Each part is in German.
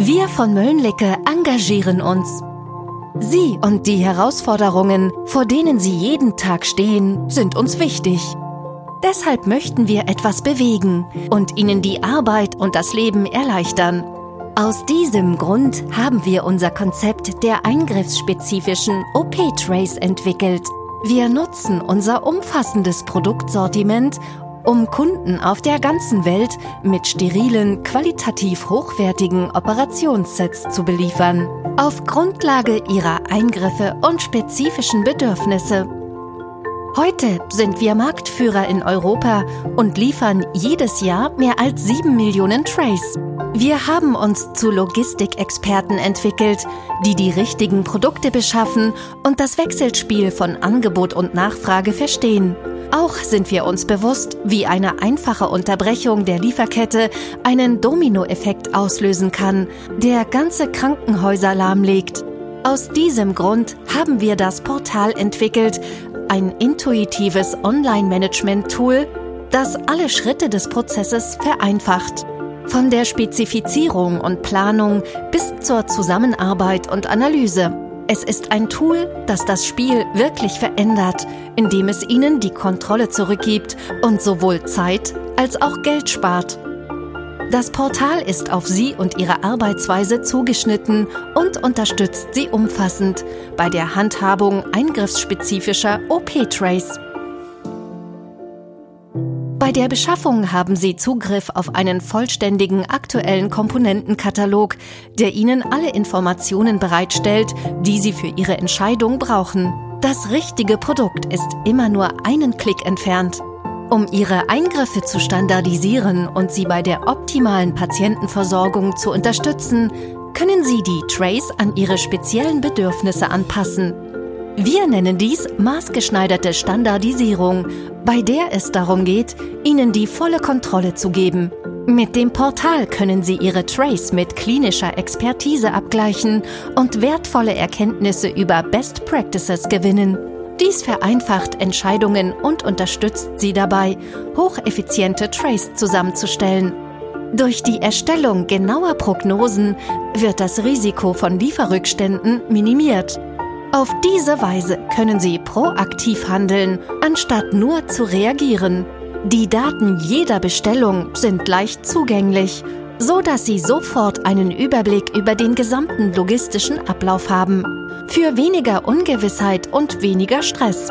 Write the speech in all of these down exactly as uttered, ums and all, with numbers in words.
Wir von Mölnlycke engagieren uns. Sie und die Herausforderungen, vor denen Sie jeden Tag stehen, sind uns wichtig. Deshalb möchten wir etwas bewegen und Ihnen die Arbeit und das Leben erleichtern. Aus diesem Grund haben wir unser Konzept der eingriffsspezifischen O P-Trays entwickelt. Wir nutzen unser umfassendes Produktsortiment, um Kunden auf der ganzen Welt mit sterilen, qualitativ hochwertigen Operationssets zu beliefern, auf Grundlage ihrer Eingriffe und spezifischen Bedürfnisse. Heute sind wir Marktführer in Europa und liefern jedes Jahr mehr als sieben Millionen Trays. Wir haben uns zu Logistikexperten entwickelt, die die richtigen Produkte beschaffen und das Wechselspiel von Angebot und Nachfrage verstehen. Auch sind wir uns bewusst, wie eine einfache Unterbrechung der Lieferkette einen Dominoeffekt auslösen kann, der ganze Krankenhäuser lahmlegt. Aus diesem Grund haben wir das Portal entwickelt, ein intuitives Online-Management-Tool, das alle Schritte des Prozesses vereinfacht. Von der Spezifizierung und Planung bis zur Zusammenarbeit und Analyse. Es ist ein Tool, das das Spiel wirklich verändert, indem es Ihnen die Kontrolle zurückgibt und sowohl Zeit als auch Geld spart. Das Portal ist auf Sie und Ihre Arbeitsweise zugeschnitten und unterstützt Sie umfassend bei der Handhabung eingriffsspezifischer O P-Trays. Bei der Beschaffung haben Sie Zugriff auf einen vollständigen aktuellen Komponentenkatalog, der Ihnen alle Informationen bereitstellt, die Sie für Ihre Entscheidung brauchen. Das richtige Produkt ist immer nur einen Klick entfernt. Um Ihre Eingriffe zu standardisieren und Sie bei der optimalen Patientenversorgung zu unterstützen, können Sie die Trays an Ihre speziellen Bedürfnisse anpassen. Wir nennen dies maßgeschneiderte Standardisierung, bei der es darum geht, Ihnen die volle Kontrolle zu geben. Mit dem Portal können Sie Ihre Trays mit klinischer Expertise abgleichen und wertvolle Erkenntnisse über Best Practices gewinnen. Dies vereinfacht Entscheidungen und unterstützt Sie dabei, hocheffiziente Trays zusammenzustellen. Durch die Erstellung genauer Prognosen wird das Risiko von Lieferrückständen minimiert. Auf diese Weise können Sie proaktiv handeln, anstatt nur zu reagieren. Die Daten jeder Bestellung sind leicht zugänglich, so dass Sie sofort einen Überblick über den gesamten logistischen Ablauf haben. Für weniger Ungewissheit und weniger Stress.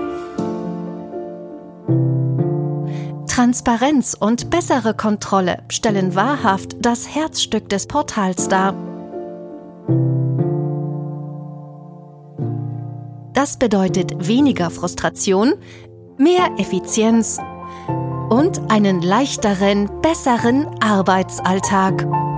Transparenz und bessere Kontrolle stellen wahrhaft das Herzstück des Portals dar. Das bedeutet weniger Frustration, mehr Effizienz und einen leichteren, besseren Arbeitsalltag.